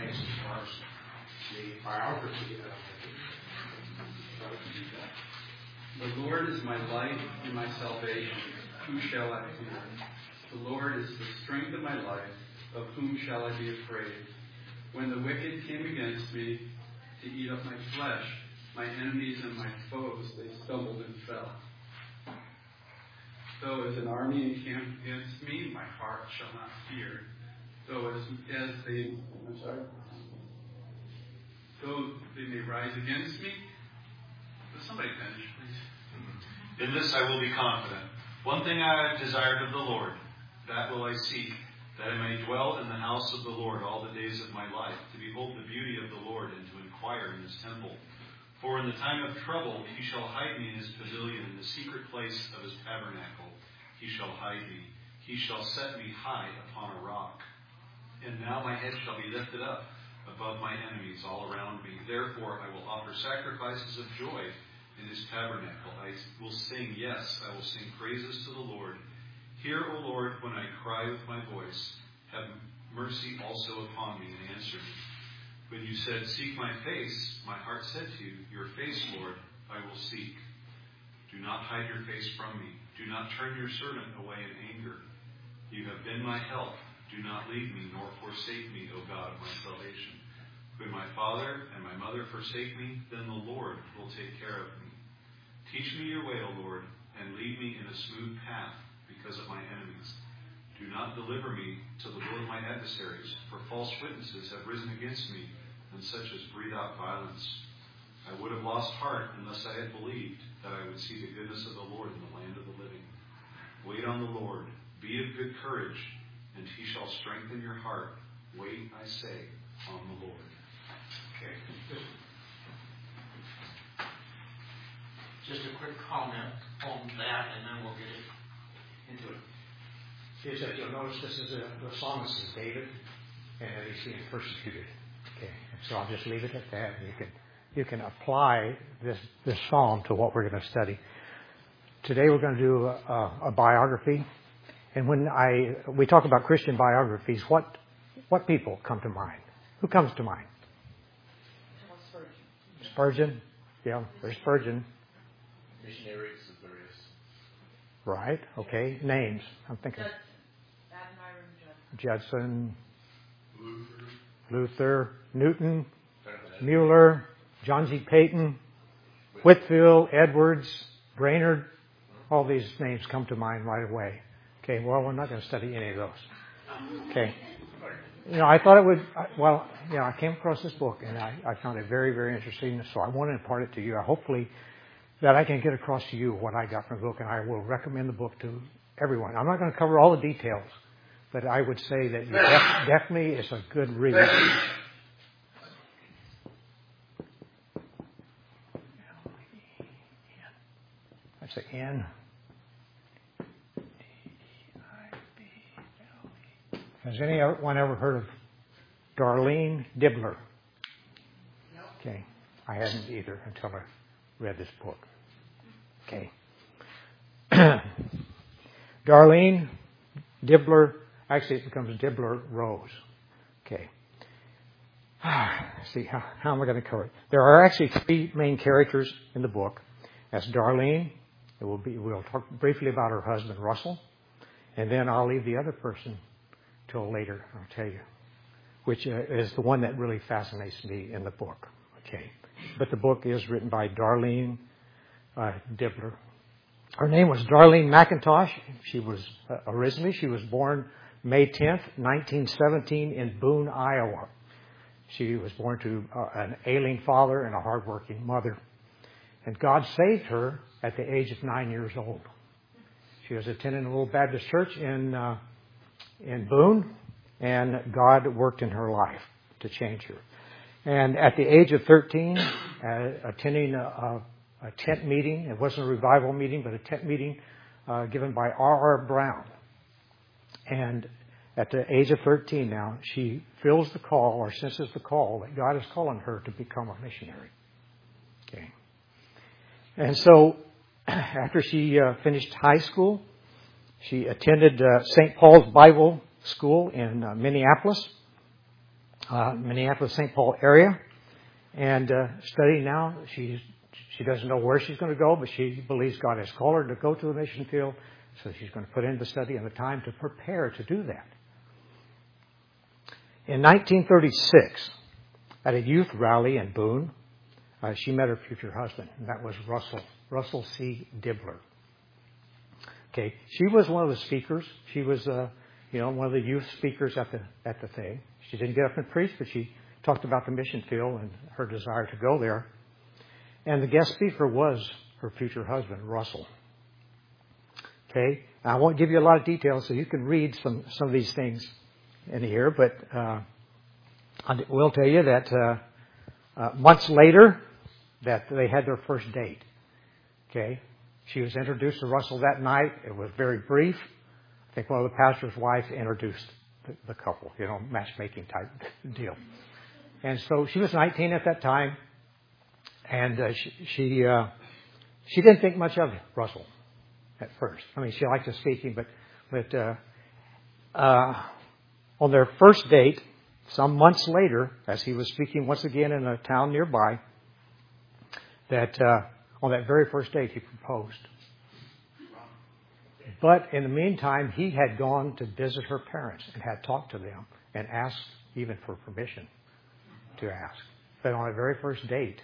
nice as far as the biography of The Lord is my light and my salvation. Who shall I fear? The Lord is the strength of my life. Of whom shall I be afraid? When the wicked came against me to eat up my flesh, my enemies and my foes, they stumbled and fell. Though as an army encamped against me, my heart shall not fear. Though they may rise against me. Will somebody finish, please? In this I will be confident. One thing I have desired of the Lord, that will I seek, that I may dwell in the house of the Lord all the days of my life, to behold the beauty of the Lord and to inquire in his temple. For in the time of trouble he shall hide me in his pavilion, in the secret place of his tabernacle he shall hide me. He shall set me high upon a rock. And now my head shall be lifted up above my enemies all around me. Therefore I will offer sacrifices of joy in his tabernacle. I will sing, yes, I will sing praises to the Lord. Hear, O Lord, when I cry with my voice. Have mercy also upon me and answer me. When you said, seek my face, my heart said to you, your face, Lord, I will seek. Do not hide your face from me. Do not turn your servant away in anger. You have been my help. Do not leave me nor forsake me, O God of my salvation. When my father and my mother forsake me, then the Lord will take care of me. Teach me your way, O Lord, and lead me in a smooth path because of my enemies. Do not deliver me to the will of my adversaries, for false witnesses have risen against me, and such as breathe out violence. I would have lost heart unless I had believed that I would see the goodness of the Lord in the land of the living. Wait on the Lord, be of good courage, and he shall strengthen your heart. Wait, I say, on the Lord. Okay. Just a quick comment on that, and then we'll get into it. Is that you'll notice this is the psalmist is David, and he's being persecuted. Okay, so I'll just leave it at that. You can apply this psalm to what we're going to study. Today we're going to do a biography, and when we talk about Christian biographies, what people come to mind? Who comes to mind? Spurgeon. Yeah, there's Spurgeon. Missionaries of various. Right. Okay. Names. I'm thinking. Judson. Luther. Newton. Mueller. John G. Payton. Whitfield. Edwards. Brainerd. All these names come to mind right away. Okay. Well, we're not going to study any of those. Okay. I thought it would. I came across this book and I found it very, very interesting. So I want to impart it to you. Hopefully that I can get across to you what I got from the book, and I will recommend the book to everyone. I'm not going to cover all the details, but I would say that definitely it's a good read. That's the N. Has anyone ever heard of Darlene Dibler? No. Okay. I hadn't either until I read this book. Okay. Darlene Dibler, actually it becomes Dibler Rose. Okay. Let's see, how am I going to cover it? There are actually three main characters in the book. That's Darlene. We'll talk briefly about her husband, Russell. And then I'll leave the other person till later, I'll tell you, which is the one that really fascinates me in the book. Okay. But the book is written by Darlene Dibler. Her name was Darlene McIntosh. She was born May 10th, 1917 in Boone, Iowa. She was born to an ailing father and a hardworking mother. And God saved her at the age of 9 years old. She was attending a little Baptist church in Boone, and God worked in her life to change her. And at the age of 13, attending a tent meeting, it wasn't a revival meeting, but a tent meeting given by R.R. Brown. And at the age of 13 now, she feels the call or senses the call that God is calling her to become a missionary. Okay. And so after she finished high school, she attended St. Paul's Bible School in Minneapolis. Minneapolis, St. Paul area, and studying now. She doesn't know where she's going to go, but she believes God has called her to go to the mission field, so she's going to put in the study and the time to prepare to do that. In 1936, at a youth rally in Boone, she met her future husband, and that was Russell C. Dibbler. Okay, she was one of the speakers. She was, one of the youth speakers at the thing. She didn't get up and preach, but she talked about the mission field and her desire to go there. And the guest speaker was her future husband, Russell. Okay, I won't give you a lot of details, so you can read some of these things in here, but I will tell you that months later that they had their first date. Okay, she was introduced to Russell that night. It was very brief. I think one of the pastor's wives introduced the couple, matchmaking type deal. And so she was 19 at that time, and she didn't think much of Russell at first. I mean, she liked his speaking, but on their first date, some months later, as he was speaking once again in a town nearby, that on that very first date he proposed. But in the meantime, he had gone to visit her parents and had talked to them and asked even for permission to ask. But on the very first date,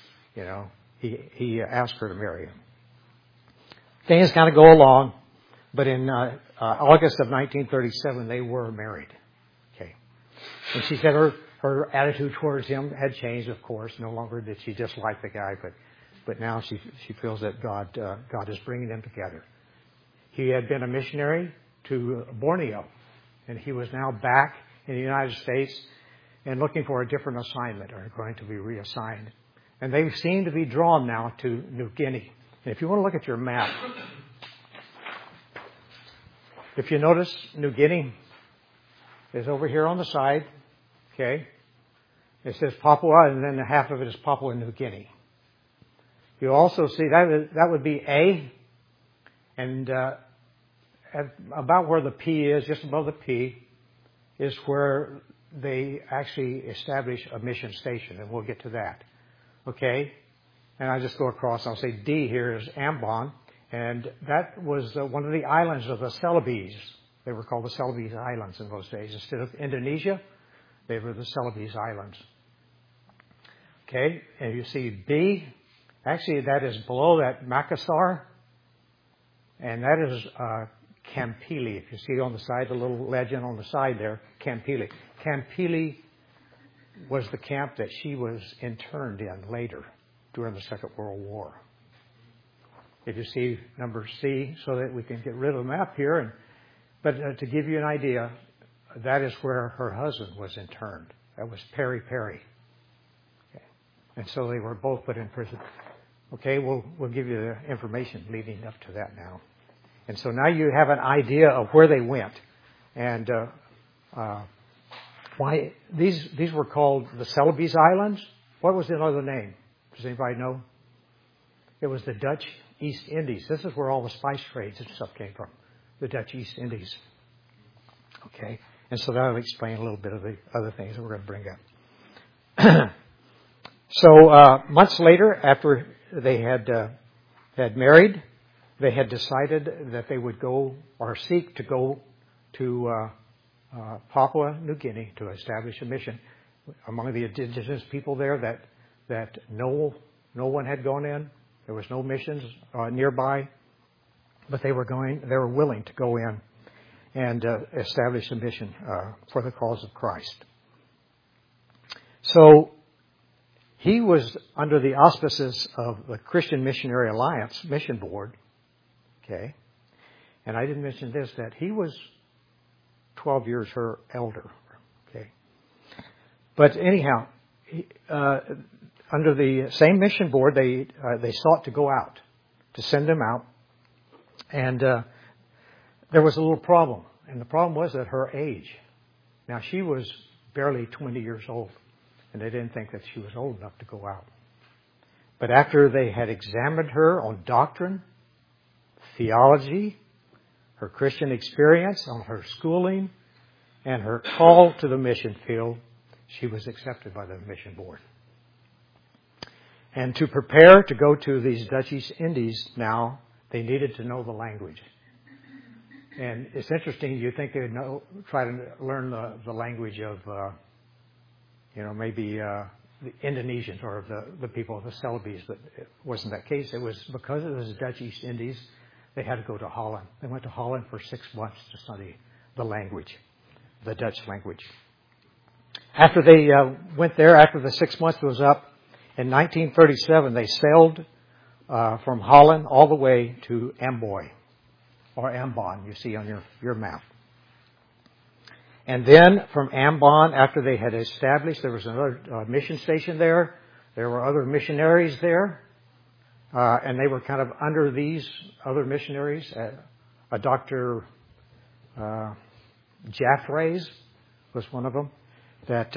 he asked her to marry him. Things kind of go along, but in August of 1937, they were married. Okay, and she said her attitude towards him had changed. Of course, no longer did she dislike the guy, but now she feels that God is bringing them together. He had been a missionary to Borneo, and he was now back in the United States and looking for a different assignment, or going to be reassigned. And they seem to be drawn now to New Guinea. And if you want to look at your map, if you notice, New Guinea is over here on the side. Okay, it says Papua, and then half of it is Papua New Guinea. You also see that would be A, and about where the P is, just above the P, is where they actually establish a mission station, and we'll get to that. Okay, and I just go across. I'll say D here is Ambon, and that was one of the islands of the Celebes. They were called the Celebes Islands in those days. Instead of Indonesia, they were the Celebes Islands. Okay, and you see B. Actually, that is below that Makassar, and that is Kampili. If you see on the side, the little legend on the side there, Kampili. Kampili was the camp that she was interned in later during the Second World War. If you see number C, so that we can get rid of the map here, but to give you an idea, that is where her husband was interned. That was Perry Perry. Okay. And so they were both put in prison. Okay, we'll give you the information leading up to that now. And so now you have an idea of where they went, and why these were called the Celebes Islands. What was the other name? Does anybody know? It was the Dutch East Indies. This is where all the spice trades and stuff came from, the Dutch East Indies. Okay, and so that'll explain a little bit of the other things that we're going to bring up. So months later, after they had married, they had decided that they would go or seek to go to Papua New Guinea to establish a mission among the indigenous people there that no one had gone in. There was no missions nearby, but they were willing to go in and establish a mission for the cause of Christ. So he was under the auspices of the Christian Missionary Alliance Mission Board. Okay, and I didn't mention this, that he was 12 years her elder. Okay, but anyhow, under the same mission board, they sought to go out, to send them out, and there was a little problem, and the problem was that her age. Now she was barely 20 years old, and they didn't think that she was old enough to go out. But after they had examined her on doctrine, theology, her Christian experience, on her schooling, and her call to the mission field, she was accepted by the mission board. And to prepare to go to these Dutch East Indies now, they needed to know the language. And it's interesting, you think they would try to learn the language of, maybe the Indonesians or the people of the Celebes, but it wasn't that case. It was because it was the Dutch East Indies, they had to go to Holland. They went to Holland for 6 months to study the language, the Dutch language. After they went there, after the 6 months was up, in 1937, they sailed from Holland all the way to Amboy, or Ambon, you see on your map. And then from Ambon, after they had established, there was another mission station there. There were other missionaries there. And they were kind of under these other missionaries. A Dr. Jaffrays was one of them. That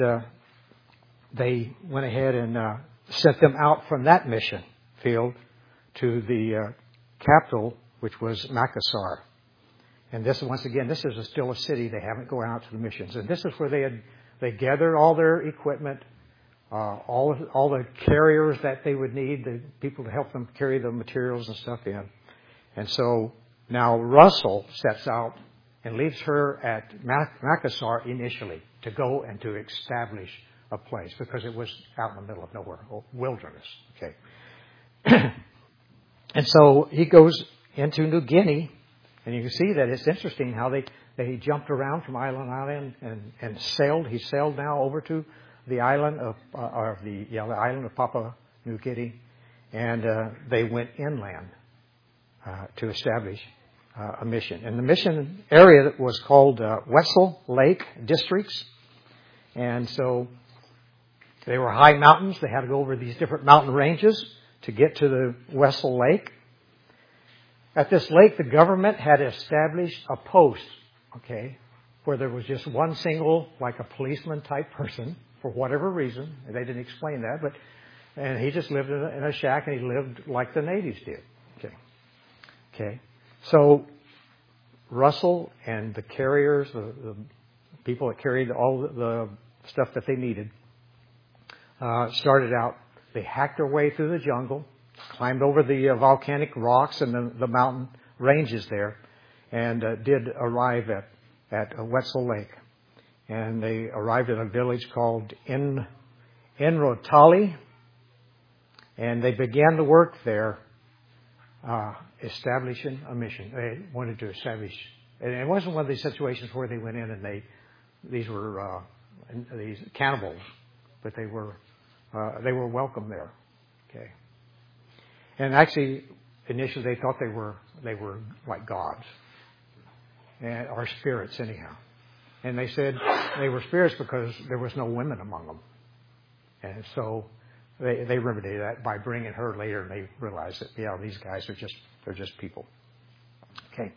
they went ahead and sent them out from that mission field to the capital, which was Makassar. And this, once again, this is still a city. They haven't gone out to the missions. And this is where they gathered all their equipment, all the carriers that they would need, the people to help them carry the materials and stuff in. And so now Russell sets out and leaves her at Makassar initially to go and to establish a place because it was out in the middle of nowhere, wilderness. Okay. And so he goes into New Guinea, and you can see that it's interesting how they jumped around from island to island and sailed. He sailed now over to the island of the island of Papua New Guinea, and they went inland to establish a mission. And the mission area was called Wessel Lake Districts, and so they were high mountains. They had to go over these different mountain ranges to get to the Wessel Lake. At this lake, the government had established a post, okay, where there was just one single, like a policeman type person, for whatever reason. They didn't explain that, and he just lived in a shack, and he lived like the natives did. Okay. So Russell and the carriers, the people that carried all the stuff that they needed, started out. They hacked their way through the jungle, climbed over the volcanic rocks and the mountain ranges there, and did arrive at Wessel Lake. And they arrived in a village called Enrotali, and they began to work there, establishing a mission. They wanted to establish, and it wasn't one of these situations where they went in and these were these cannibals, but they were welcome there. Okay. And actually, initially they thought they were like gods, or spirits anyhow. And they said they were spirits because there was no women among them. And so they remedied that by bringing her later, and they realized that, these guys they're just people. Okay.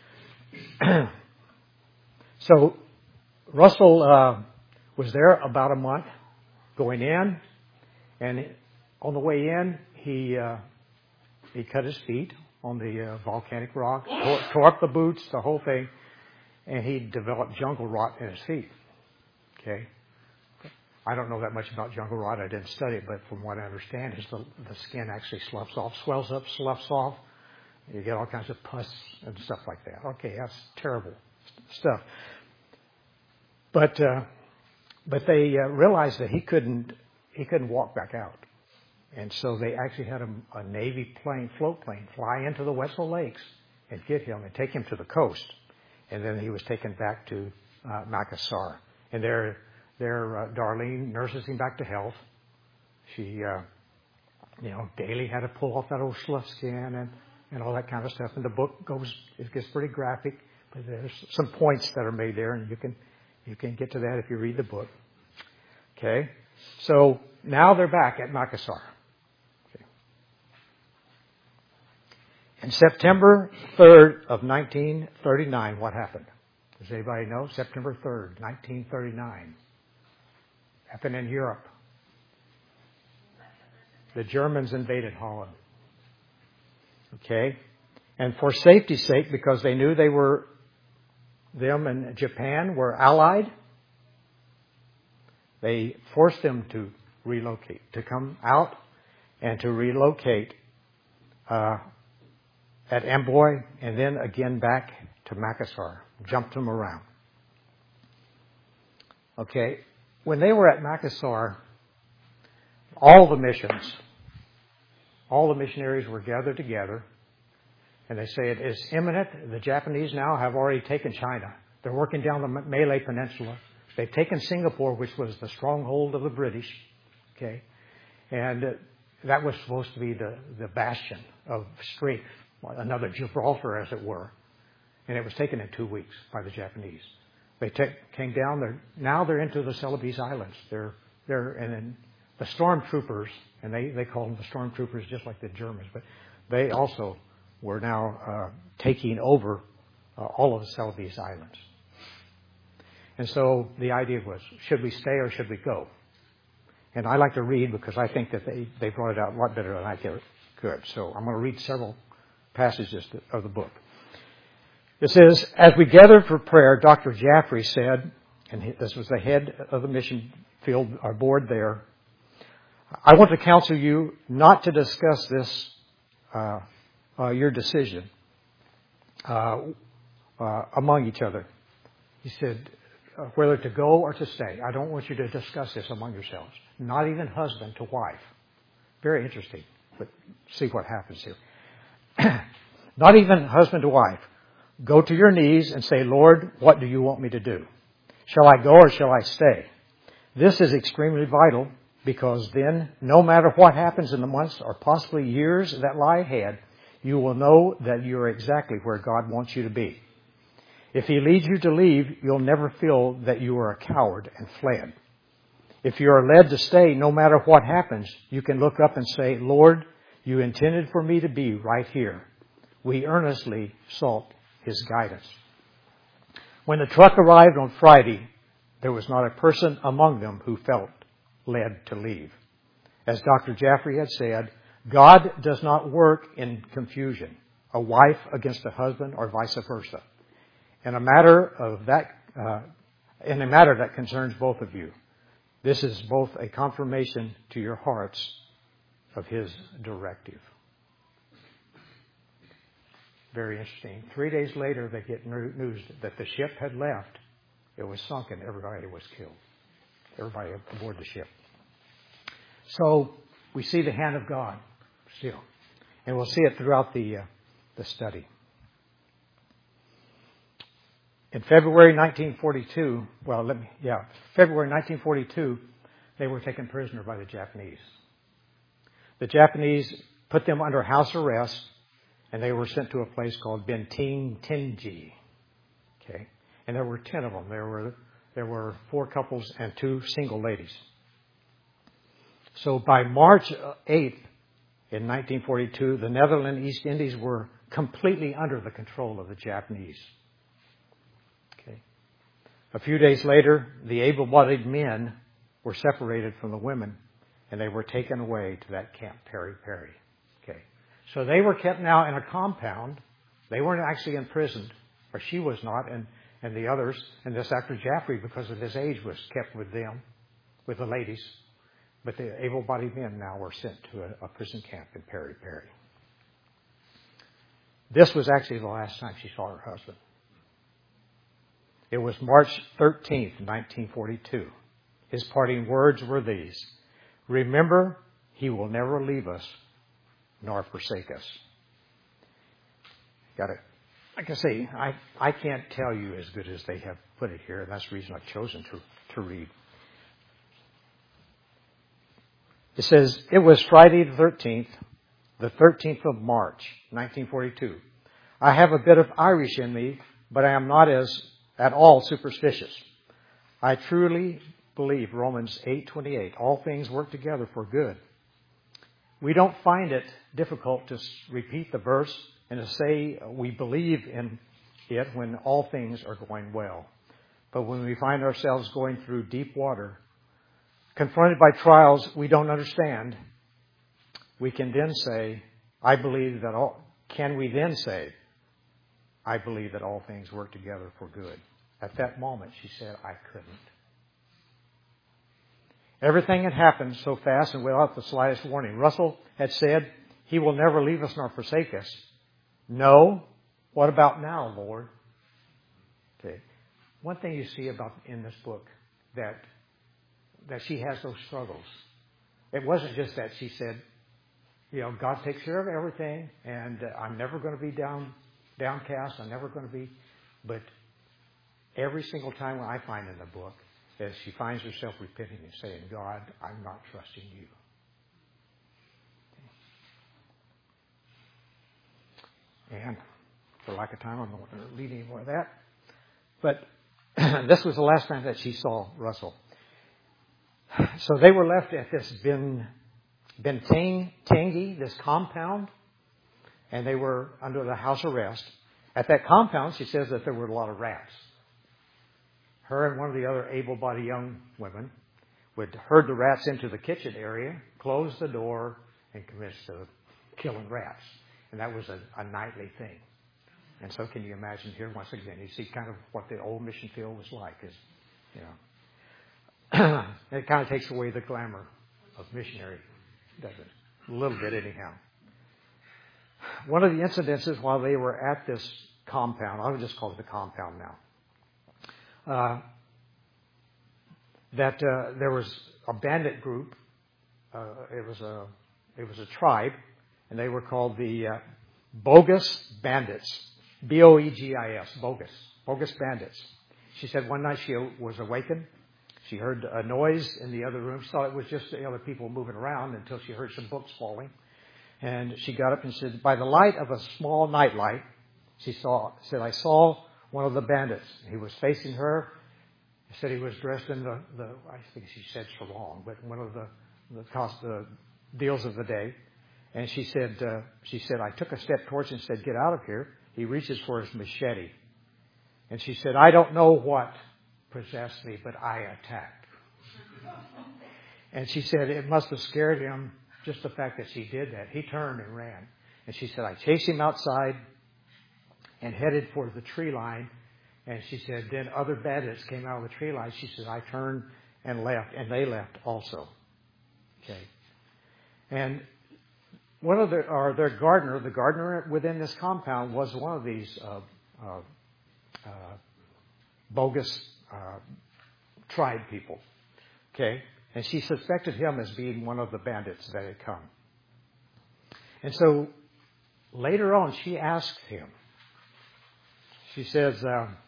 So Russell was there about a month going in, and on the way in, he cut his feet on the volcanic rock, tore up the boots, the whole thing, and he developed jungle rot in his feet. Okay. I don't know that much about jungle rot. I didn't study it, but from what I understand is the skin actually sloughs off, swells up, sloughs off. You get all kinds of pus and stuff like that. Okay, that's terrible stuff. But they realized that he couldn't walk back out. And so they actually had a Navy float plane, fly into the Wessel Lakes and get him and take him to the coast. And then he was taken back to Makassar. And there Darlene nurses him back to health. She, daily had to pull off that old slough skin and all that kind of stuff. And the book gets pretty graphic, but there's some points that are made there, and you can get to that if you read the book. Okay. So now they're back at Makassar. Okay. And September 3rd of 1939, what happened? Does anybody know? September 3rd, 1939. Happened in Europe. The Germans invaded Holland. Okay? And for safety's sake, because they knew them and Japan were allied, they forced them to relocate, to come out and to relocate at Amboy and then again back to Makassar. Jumped them around. Okay, when they were at Makassar, all the missionaries were gathered together, and they say it is imminent. The Japanese now have already taken China. They're working down the Malay Peninsula. They've taken Singapore, which was the stronghold of the British. Okay, and that was supposed to be the bastion of strength, another Gibraltar, as it were. And it was taken in 2 weeks by the Japanese. They came down. Now they're into the Celebes Islands. And then the stormtroopers, and they call them the stormtroopers just like the Germans, but they also were now taking over all of the Celebes Islands. And so the idea was, should we stay or should we go? And I like to read because I think that they brought it out a lot better than I could. So I'm going to read several passages of the book. It says, as we gathered for prayer, Dr. Jaffrey said, and this was the head of the mission field, our board there, I want to counsel you not to discuss this, your decision, among each other. He said, whether to go or to stay. I don't want you to discuss this among yourselves. Not even husband to wife. Very interesting, but see what happens here. Not even husband to wife. Go to your knees and say, Lord, what do you want me to do? Shall I go or shall I stay? This is extremely vital because then, no matter what happens in the months or possibly years that lie ahead, you will know that you are exactly where God wants you to be. If He leads you to leave, you'll never feel that you are a coward and fled. If you are led to stay, no matter what happens, you can look up and say, Lord, you intended for me to be right here. We earnestly sought His guidance. When the truck arrived on Friday, there was not a person among them who felt led to leave. As Dr. Jaffrey had said, God does not work in confusion, a wife against a husband or vice versa. In a matter that concerns both of you, this is both a confirmation to your hearts of His directive. Very interesting. 3 days later, they get news that the ship had left. It was sunk and everybody was killed. Everybody aboard the ship. So we see the hand of God still. And we'll see it throughout the study. In February 1942, February 1942, they were taken prisoner by the Japanese. The Japanese put them under house arrest, and they were sent to a place called Benting Tenji. Okay, and there were 10 of them. There were 4 couples and 2 single ladies. So by March 8th in 1942, the Netherlands East Indies were completely under the control of the Japanese. Okay. A few days later, the able-bodied men were separated from the women, and they were taken away to that Camp Peri Peri. Okay. So they were kept now in a compound. They weren't actually imprisoned, or she was not, and the others. And this Dr. Jaffrey, because of his age, was kept with them, with the ladies. But the able-bodied men now were sent to a prison camp in Peri Peri. This was actually the last time she saw her husband. It was March 13th, 1942. His parting words were these: remember, He will never leave us nor forsake us. Got it. Like I say, I can't tell you as good as they have put it here, and that's the reason I've chosen to read. It says, it was Friday the 13th of March, 1942. I have a bit of Irish in me, but I am not at all superstitious. I truly believe Romans 8:28, all things work together for good. We don't find it difficult to repeat the verse and to say we believe in it when all things are going well. But when we find ourselves going through deep water, confronted by trials we don't understand, we can then say, I believe that all things work together for good. At that moment, she said, I couldn't. Everything had happened so fast and without the slightest warning. Russell had said, He will never leave us nor forsake us. No. What about now, Lord? Okay. One thing you see about in this book that she has those struggles. It wasn't just that she said, God takes care of everything, and I'm never going to be downcast. I'm never going to be. But every single time I find in the book, as she finds herself repenting and saying, God, I'm not trusting you. And for lack of time, I'm not going to read any more of that. But this was the last time that she saw Russell. So they were left at this Tangi, this compound, and they were under the house arrest. At that compound, she says that there were a lot of rats. Her and one of the other able-bodied young women would herd the rats into the kitchen area, close the door, and commence to killing rats. And that was a nightly thing. And so can you imagine here, once again, you see kind of what the old mission field was like. It kind of takes away the glamour of missionary, doesn't it? A little bit anyhow. One of the incidences while they were at this compound, I would just call it the compound now, that there was a bandit group. It was a tribe, and they were called the Bogus Bandits. Boegis, Bogus Bandits. She said one night she was awakened. She heard a noise in the other room. She thought it was just the other people moving around until she heard some books falling. And she got up and said, by the light of a small nightlight, she said, I saw one of the bandits. He was facing her. He said he was dressed in the I think she said sarong, but one of the deals of the day. And she said, I took a step towards him and said, get out of here. He reaches for his machete. And she said, I don't know what possessed me, but I attacked. And she said it must have scared him, just the fact that she did that. He turned and ran. And she said, I chased him outside and headed for the tree line. And she said, then other bandits came out of the tree line. She said, I turned and left, and they left also. Okay. And their gardener, the gardener within this compound was one of these bogus tribe people. Okay? And she suspected him as being one of the bandits that had come. And so later on, she asked him. She says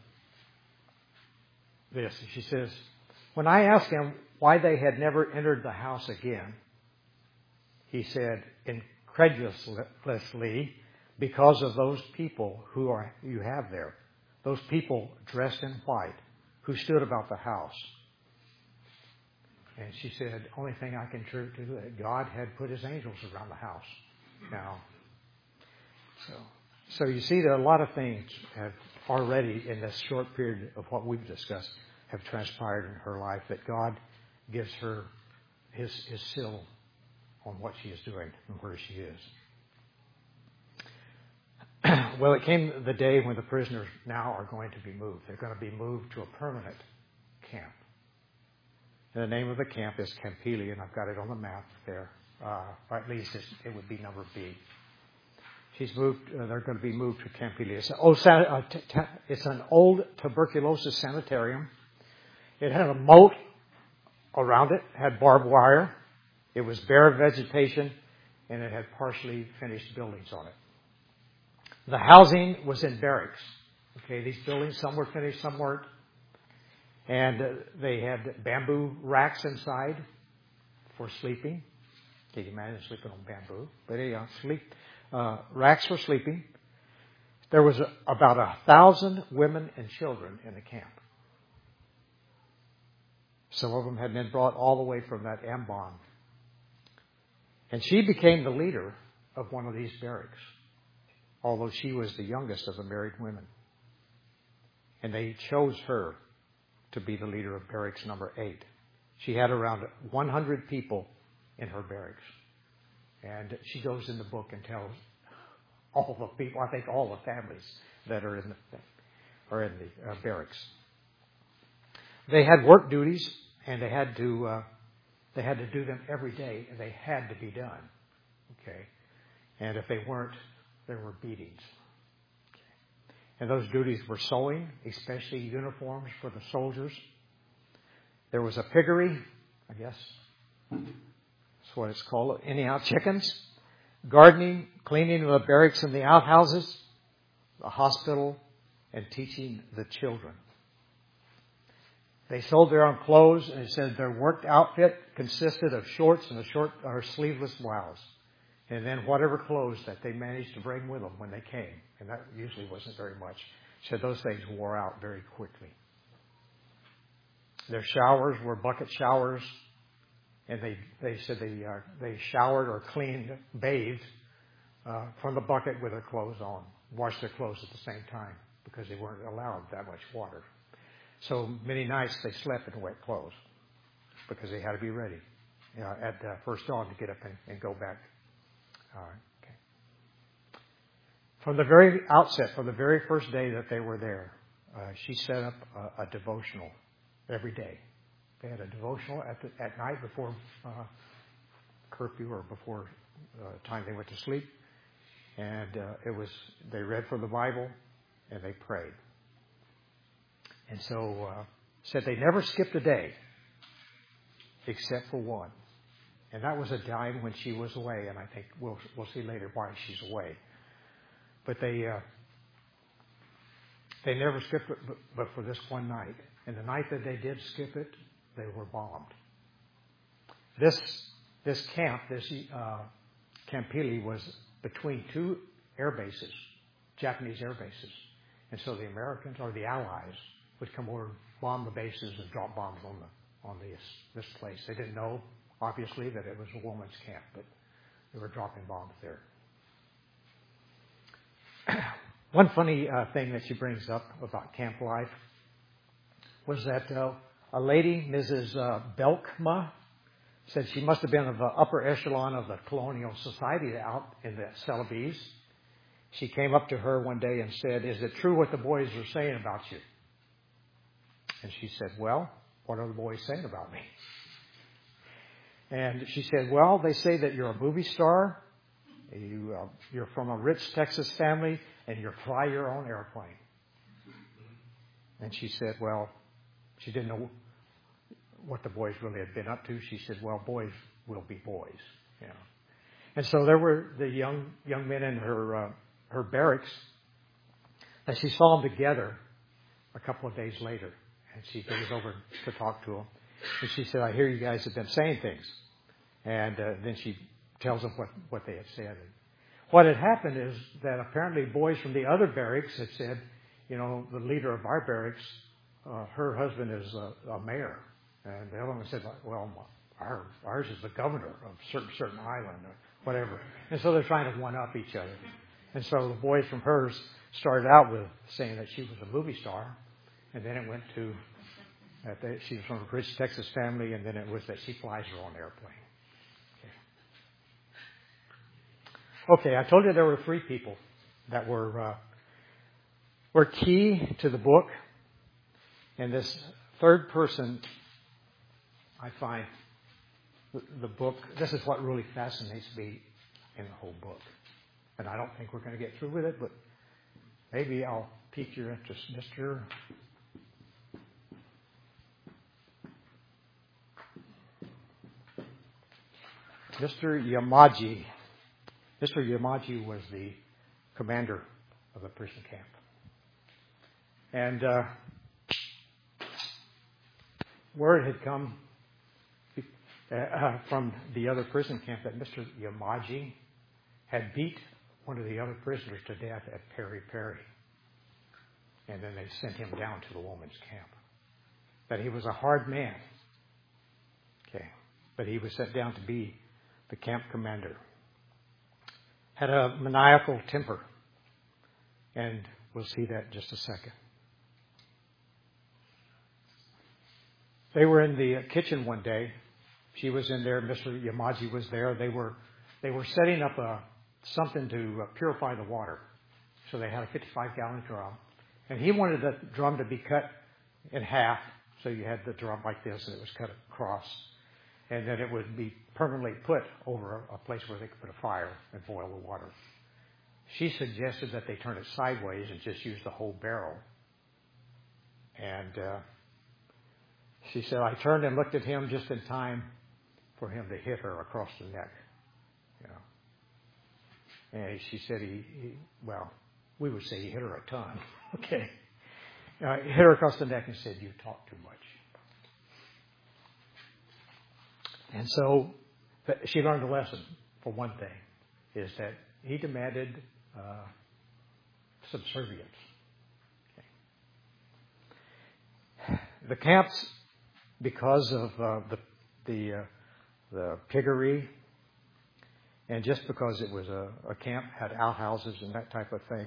this. She says, when I asked him why they had never entered the house again, he said, incredulously, because of those people you have there. Those people dressed in white who stood about the house. And she said, only thing I can do is that God had put his angels around the house. Now, so you see that a lot of things have already, in this short period of what we've discussed, have transpired in her life, that God gives her his seal on what she is doing and where she is. Well, it came the day when the prisoners now are going to be moved. They're going to be moved to a permanent camp. And the name of the camp is Campili, and I've got it on the map there. Or at least it would be number B. They're going to be moved to Campili. It's an old tuberculosis sanitarium. It had a moat around it, had barbed wire. It was bare vegetation, and it had partially finished buildings on it. The housing was in barracks. Okay, these buildings, some were finished, some weren't. And they had bamboo racks inside for sleeping. Can you imagine sleeping on bamboo? But anyhow, racks for sleeping. There was about 1,000 women and children in the camp. Some of them had been brought all the way from that Ambon. And she became the leader of one of these barracks, although she was the youngest of the married women. And they chose her to be the leader of barracks number 8. She had around 100 people in her barracks. And she goes in the book and tells all the people, I think all the families that are in the barracks. They had work duties, and they had to They had to do them every day, and they had to be done. Okay? And if they weren't, there were beatings. Okay. And those duties were sewing, especially uniforms for the soldiers. There was a piggery, I guess that's what it's called, anyhow, chickens, gardening, cleaning of the barracks and the outhouses, the hospital, and teaching the children. They sold their own clothes, and it said their worked outfit consisted of shorts and a short or sleeveless blouse. And then whatever clothes that they managed to bring with them when they came. And that usually wasn't very much. It said those things wore out very quickly. Their showers were bucket showers. And they said they showered or cleaned, bathed from the bucket with their clothes on. Washed their clothes at the same time because they weren't allowed that much water. So many nights they slept in wet clothes because they had to be ready at first dawn to get up and go back. Okay. From the very outset, from the very first day that they were there, she set up a devotional every day. They had a devotional at night before curfew or before time they went to sleep, and they read from the Bible and they prayed. And so said they never skipped a day except for one. And that was a time when she was away, and I think we'll see later why she's away. But they never skipped it but for this one night. And the night that they did skip it, they were bombed. This camp, Camp Pili, was between two air bases, Japanese air bases. And so the Americans or the Allies would come over, bomb the bases, and drop bombs on this place. They didn't know, obviously, that it was a woman's camp, but they were dropping bombs there. One funny thing that she brings up about camp life was that a lady, Mrs. Belkma, said she must have been of the upper echelon of the colonial society out in the Celebes. She came up to her one day and said, "Is it true what the boys are saying about you?" And she said, "Well, what are the boys saying about me?" And she said, "Well, they say that you're a movie star, you're from a rich Texas family, and you fly your own airplane." And she said, well, she didn't know what the boys really had been up to. She said, "Well, boys will be boys." You know. And so there were the young men in her barracks, and she saw them together a couple of days later. And she goes over to talk to them. And she said, "I hear you guys have been saying things." And then she tells them what they had said. And what had happened is that apparently boys from the other barracks had said, the leader of our barracks, her husband is a mayor. And the other one said, "Well, ours is the governor of certain island," or whatever. And so they're trying to one-up each other. And so the boys from hers started out with saying that she was a movie star. And then it went to that she was from a rich Texas family, and then it was that she flies her own airplane. Okay, I told you there were three people that were key to the book. And this third person, I find the book, this is what really fascinates me in the whole book. And I don't think we're going to get through with it, but maybe I'll pique your interest. Mr. Yamaji. Mr. Yamaji was the commander of the prison camp. And word had come from the other prison camp that Mr. Yamaji had beat one of the other prisoners to death at Peri Peri. And then they sent him down to the woman's camp. That he was a hard man. Okay. But he was sent down to be the camp commander. Had a maniacal temper. And we'll see that in just a second. They were in the kitchen one day. She was in there. Mr. Yamaji was there. They were setting up something to purify the water. So they had a 55-gallon drum. And he wanted the drum to be cut in half. So you had the drum like this, and it was cut across. and then it would be permanently put over a place where they could put a fire and boil the water. She suggested that they turn it sideways and just use the whole barrel. And she said, I turned and looked at him just in time for him to hit her across the neck. You know. And she said we would say he hit her a ton. Okay. He hit her across the neck and said, you talk too much. And so she learned a lesson, for one thing, is that he demanded subservience. Okay. The camps, because of the piggery, and just because it was a camp, had outhouses and that type of thing,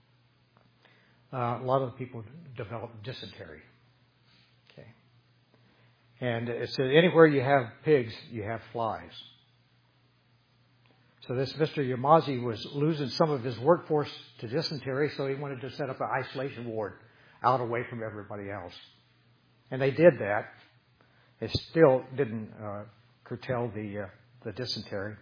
a lot of the people developed dysentery. Okay. And it said anywhere you have pigs, you have flies. So this Mr. Yamaji was losing some of his workforce to dysentery, so he wanted to set up an isolation ward out away from everybody else. And they did that. It still didn't curtail the dysentery.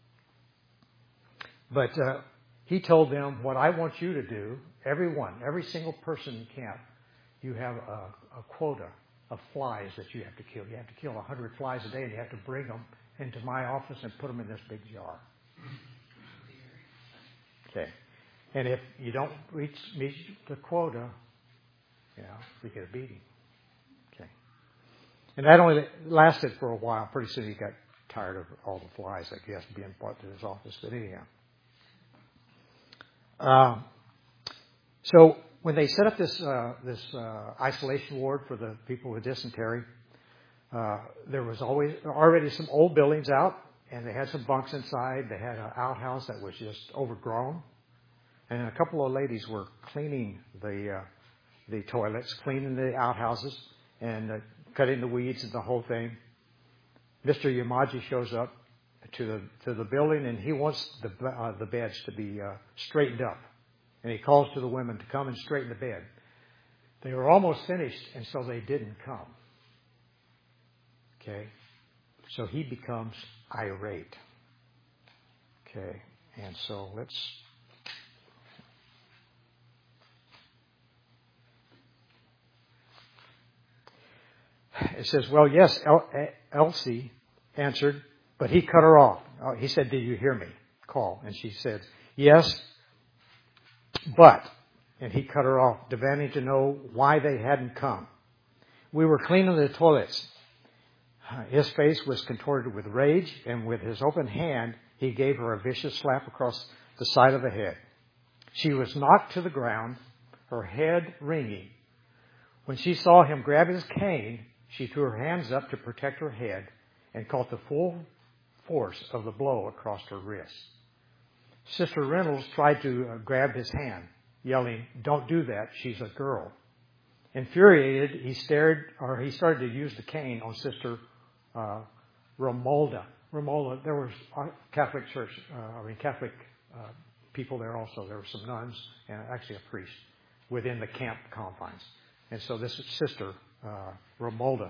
But he told them, what I want you to do, every single person in camp, you have a quota of flies that you have to kill. You have to kill 100 flies a day, and you have to bring them into my office and put them in this big jar. Okay. And if you don't meet the quota, you get a beating. Okay. And that only lasted for a while. Pretty soon he got tired of all the flies, I guess, being brought to his office. But anyhow. So when they set up this isolation ward for the people with dysentery, there was already some old buildings out, and they had some bunks inside. They had an outhouse that was just overgrown, and a couple of ladies were cleaning the toilets, cleaning the outhouses, and cutting the weeds and the whole thing. Mr. Yamaji shows up to the building, and he wants the beds to be straightened up. And he calls to the women to come and straighten the bed. They were almost finished, and so they didn't come. Okay? So he becomes irate. Okay? And so let's... It says, well, yes, Elsie answered, but he cut her off. He said, did you hear me call? And she said, yes, but, and he cut her off, demanding to know why they hadn't come. We were cleaning the toilets. His face was contorted with rage, and with his open hand, he gave her a vicious slap across the side of the head. She was knocked to the ground, her head ringing. When she saw him grab his cane, she threw her hands up to protect her head and caught the full force of the blow across her wrist. Sister Reynolds tried to grab his hand, yelling, "Don't do that, she's a girl." Infuriated, he started to use the cane on Sister Romolda. Romolda, there was Catholic church, Catholic people there also. There were some nuns and actually a priest within the camp confines. And so this is Sister Romolda.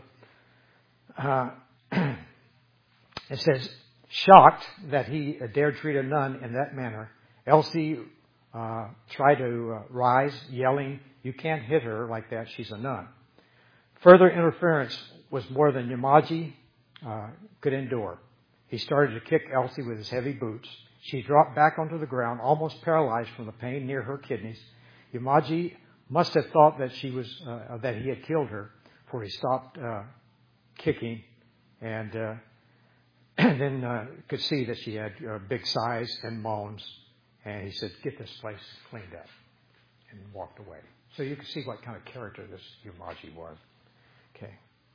It says, shocked that he dared treat a nun in that manner, Elsie tried to rise, yelling, "You can't hit her like that, she's a nun." Further interference was more than Yamaji could endure. He started to kick Elsie with his heavy boots. She dropped back onto the ground, almost paralyzed from the pain near her kidneys. Yamaji must have thought that that he had killed her, for he stopped kicking, and then could see that she had big sighs and moans. And he said, "Get this place cleaned up," and walked away. So you can see what kind of character this Yamaji was. Okay.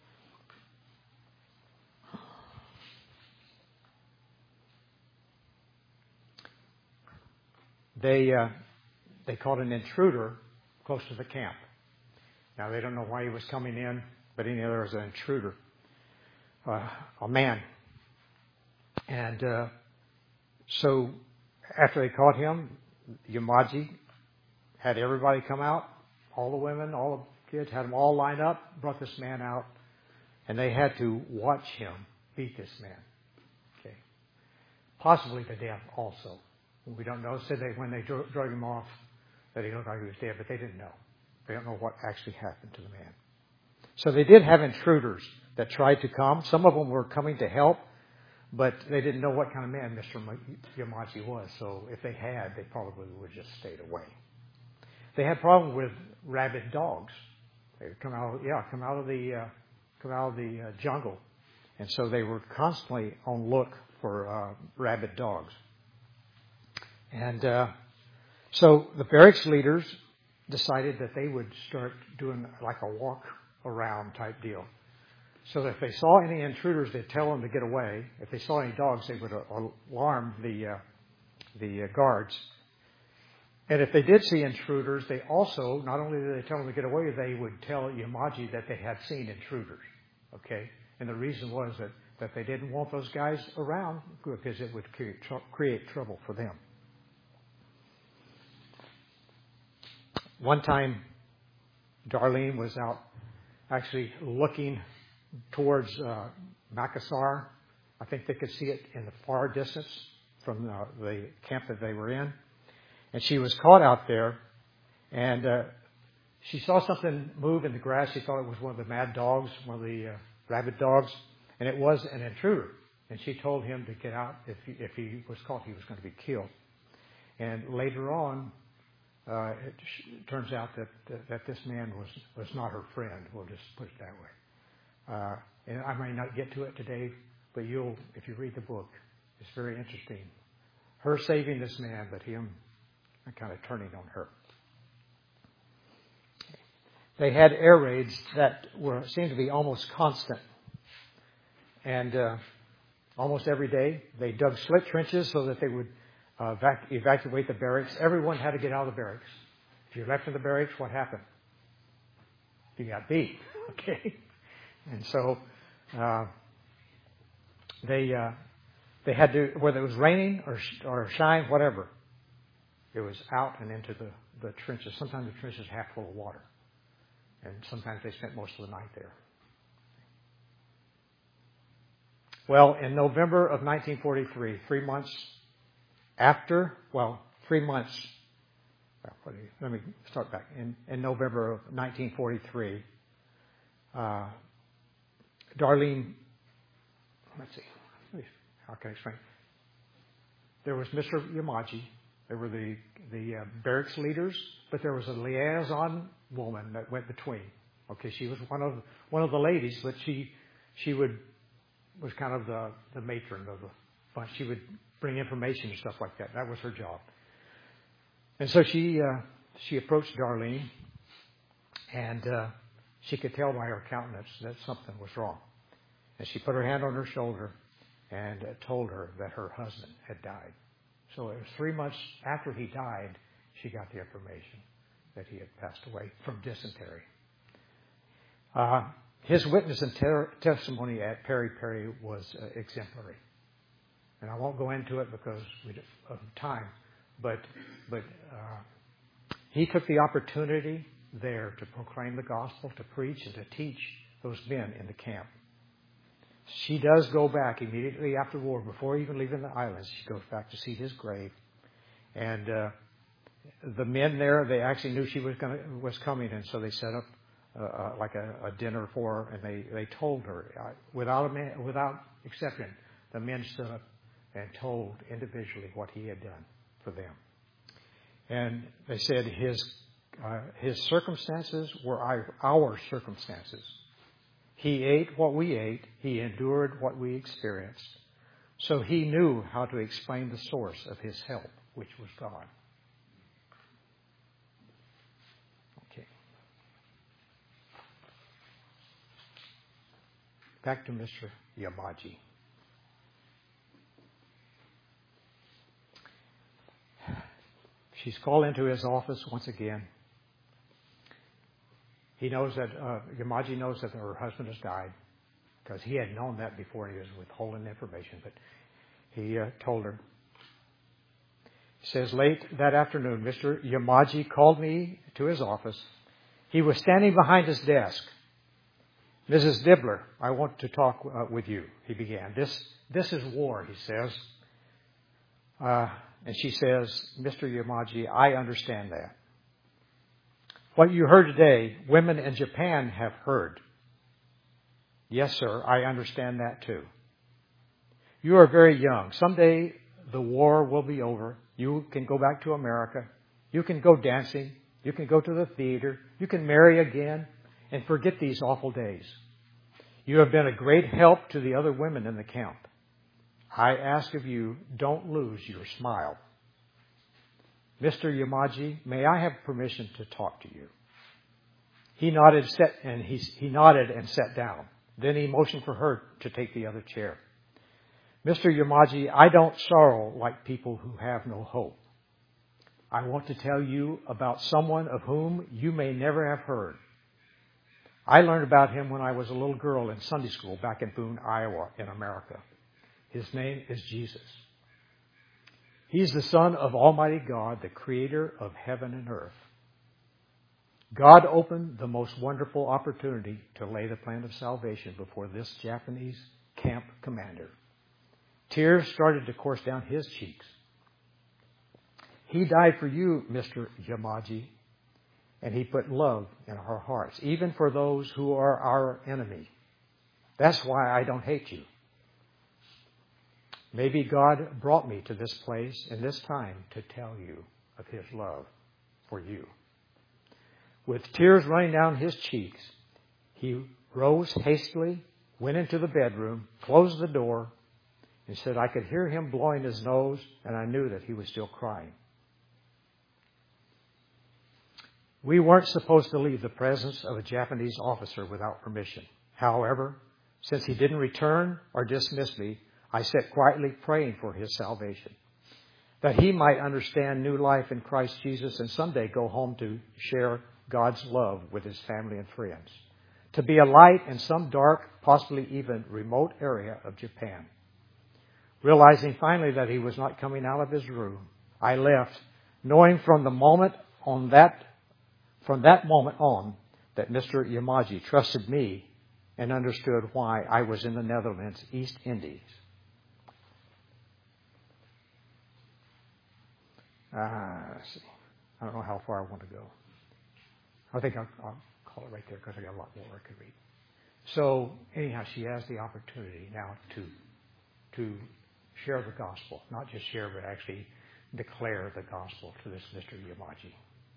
They caught an intruder close to the camp. Now, they don't know why he was coming in, but there was an intruder, a man. And so after they caught him, Yamaji had everybody come out, all the women, all the kids, had them all lined up, brought this man out, and they had to watch him beat this man. Okay. Possibly to death also. We don't know. Said they, when they drug him off, that he looked like he was dead, but they didn't know. They don't know what actually happened to the man. So they did have intruders that tried to come. Some of them were coming to help, but they didn't know what kind of man Mr. Yamaji was. So if they had, they probably would have just stayed away. They had problem with rabid dogs. They would come out of the jungle, and so they were constantly on look for rabid dogs. And so the barracks leaders decided that they would start doing like a walk around type deal. So that if they saw any intruders, they'd tell them to get away. If they saw any dogs, they would alarm the guards. And if they did see intruders, they also, not only did they tell them to get away, they would tell Yamaji that they had seen intruders. Okay? And the reason was that they didn't want those guys around because it would create trouble for them. One time, Darlene was out actually looking towards Makassar. I think they could see it in the far distance from the camp that they were in. And she was caught out there, and she saw something move in the grass. She thought it was one of the mad dogs, one of the rabid dogs, and it was an intruder. And she told him to get out. If he was caught, he was going to be killed. And later on, it turns out that this man was not her friend. We'll just put it that way. And I may not get to it today, but if you read the book, it's very interesting. Her saving this man, but him kind of turning on her. They had air raids that seemed to be almost constant. And almost every day, they dug slit trenches so that they would evacuate the barracks. Everyone had to get out of the barracks. If you left in the barracks, what happened? You got beat. Okay? And so they had to, whether it was raining or shine, whatever, it was out and into the trenches. Sometimes the trenches half full of water. And sometimes they spent most of the night there. Well, in November of 1943, 3 months after, 3 months, let me start back. In November of 1943, Darlene, let's see, how can I explain? There was Mr. Yamaji. There were the barracks leaders, but there was a liaison woman that went between. Okay, she was one of the ladies, but she was kind of the matron of the bunch. She would bring information and stuff like that. That was her job. And so she approached Darlene, and she could tell by her countenance that something was wrong. And she put her hand on her shoulder and told her that her husband had died. So it was 3 months after he died, she got the information that he had passed away from dysentery. His witness and testimony at Peri Peri was exemplary. And I won't go into it because of time, but he took the opportunity there to proclaim the gospel, to preach, and to teach those men in the camp. She does go back immediately after war, before even leaving the islands. She goes back to see his grave, and the men there, they actually knew she was coming, and so they set up like a dinner for her, and they told her without exception. The men stood up and told individually what he had done for them, and they said his circumstances were our circumstances. He ate what we ate. He endured what we experienced. So he knew how to explain the source of his help, which was God. Okay. Back to Mr. Yamaji. She's called into his office once again. He knows that, Yamaji knows that her husband has died, because he had known that before. He was withholding information, but he told her. He says, late that afternoon, Mr. Yamaji called me to his office. He was standing behind his desk. Mrs. Dibbler, I want to talk with you, he began. This is war, he says. And she says, Mr. Yamaji, I understand that. What you heard today, women in Japan have heard. Yes, sir, I understand that too. You are very young. Someday the war will be over. You can go back to America. You can go dancing. You can go to the theater. You can marry again and forget these awful days. You have been a great help to the other women in the camp. I ask of you, don't lose your smile. Mr. Yamaji, may I have permission to talk to you? He nodded and sat down. Then he motioned for her to take the other chair. Mr. Yamaji, I don't sorrow like people who have no hope. I want to tell you about someone of whom you may never have heard. I learned about him when I was a little girl in Sunday school back in Boone, Iowa, in America. His name is Jesus. He's the Son of Almighty God, the Creator of heaven and earth. God opened the most wonderful opportunity to lay the plan of salvation before this Japanese camp commander. Tears started to course down his cheeks. He died for you, Mr. Yamaji, and he put love in our hearts, even for those who are our enemy. That's why I don't hate you. Maybe God brought me to this place in this time to tell you of his love for you. With tears running down his cheeks, he rose hastily, went into the bedroom, closed the door, and said I could hear him blowing his nose, and I knew that he was still crying. We weren't supposed to leave the presence of a Japanese officer without permission. However, since he didn't return or dismiss me, I sat quietly praying for his salvation, that he might understand new life in Christ Jesus and someday go home to share God's love with his family and friends, to be a light in some dark, possibly even remote area of Japan. Realizing finally that he was not coming out of his room, I left, knowing from that moment on that Mr. Yamaji trusted me and understood why I was in the Netherlands, East Indies. Let's see. I don't know how far I want to go. I think I'll call it right there because I got a lot more I could read. So anyhow, she has the opportunity now to share the gospel. Not just share, but actually declare the gospel to this Mr. Yamaji.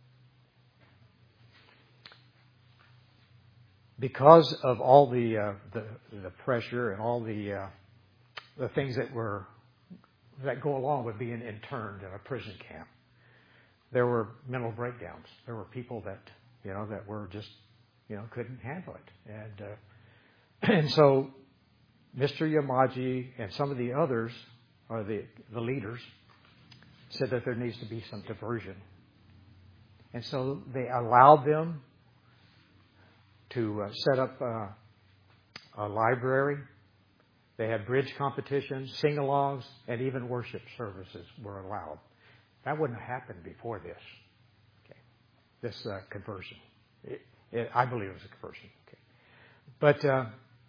Because of all the pressure and all the things that go along with being interned in a prison camp, there were mental breakdowns. There were people that were just couldn't handle it, and so Mr. Yamaji and some of the others, or the leaders, said that there needs to be some diversion, and so they allowed them to set up a library. They had bridge competitions, sing-alongs, and even worship services were allowed. That wouldn't have happened before this. Okay. This conversion. I believe it was a conversion. Okay.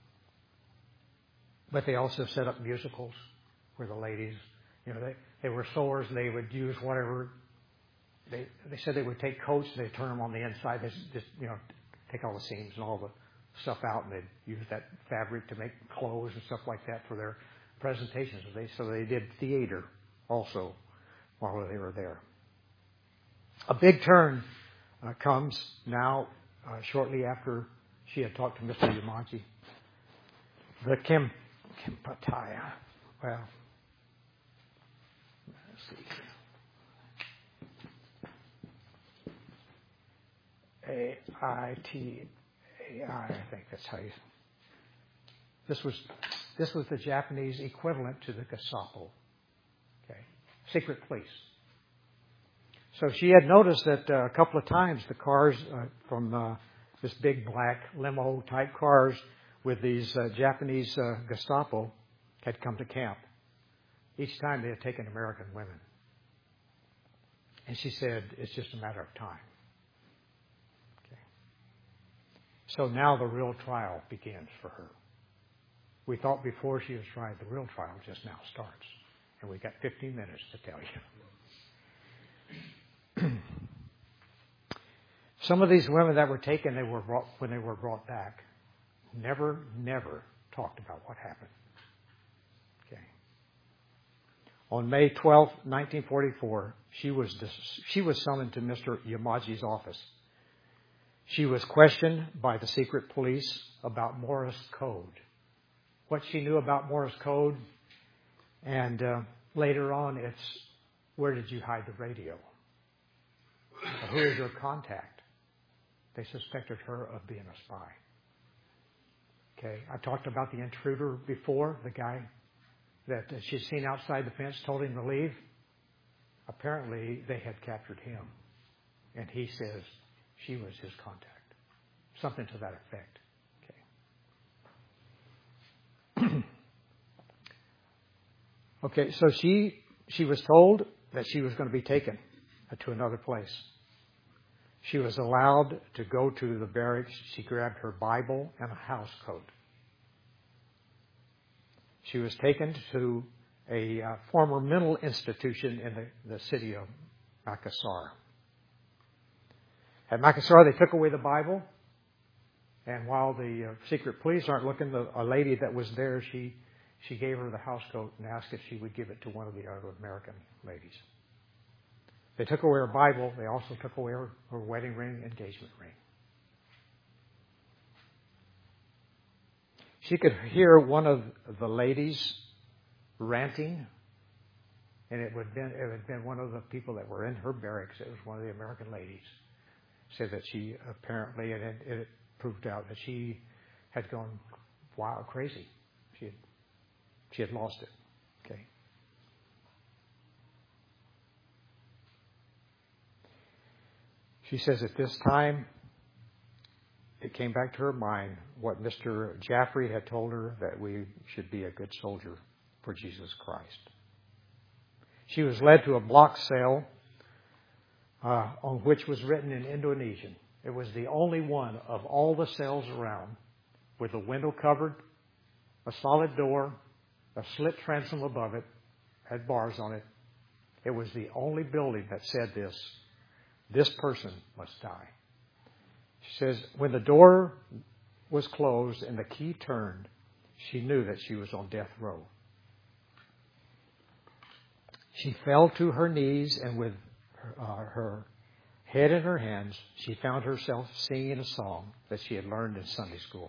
But they also set up musicals where the ladies, they were sewers. They would use whatever. They said they would take coats and they'd turn them on the inside. They just take all the seams and all the stuff out, and they'd use that fabric to make clothes and stuff like that for their presentations. So they did theater also while they were there. A big turn comes now shortly after she had talked to Mr. Yamaji. The Kempataya. Well, let's see. A-I-T-A-I, I think that's how you. This was the Japanese equivalent to the Gestapo. Okay, secret police. So she had noticed that a couple of times the cars from this big black limo type cars with these Japanese Gestapo had come to camp. Each time they had taken American women. And she said, it's just a matter of time. Okay. So now the real trial begins for her. We thought before she was tried, the real trial just now starts. And we got 15 minutes to tell you. Some of these women that were taken, when they were brought back, never talked about what happened. Okay. On May 12, 1944, she was summoned to Mr. Yamaji's office. She was questioned by the secret police about Morse code. What she knew about Morse code, and later on it's, where did you hide the radio? Or who is your contact? They suspected her of being a spy. Okay, I talked about the intruder before, the guy that she'd seen outside the fence, told him to leave. Apparently they had captured him, and he says she was his contact. Something to that effect. Okay, so she was told that she was going to be taken to another place. She was allowed to go to the barracks. She grabbed her Bible and a house coat. She was taken to a former mental institution in the city of Makassar. At Makassar, they took away the Bible. And while the secret police aren't looking, a lady that was there, she gave her the house coat and asked if she would give it to one of the other American ladies. They took away her Bible. They also took away her wedding ring, engagement ring. She could hear one of the ladies ranting, and it had been one of the people that were in her barracks. It was one of the American ladies. Said that she apparently, and it proved out that she had gone wild, crazy. She had lost it. Okay. She says at this time, it came back to her mind what Mr. Jaffrey had told her, that we should be a good soldier for Jesus Christ. She was led to a block cell on which was written in Indonesian. It was the only one of all the cells around with a window covered, a solid door, a slit transom above it, had bars on it. It was the only building that said this person must die. She says, when the door was closed and the key turned, she knew that she was on death row. She fell to her knees, and with her head in her hands, she found herself singing a song that she had learned in Sunday school.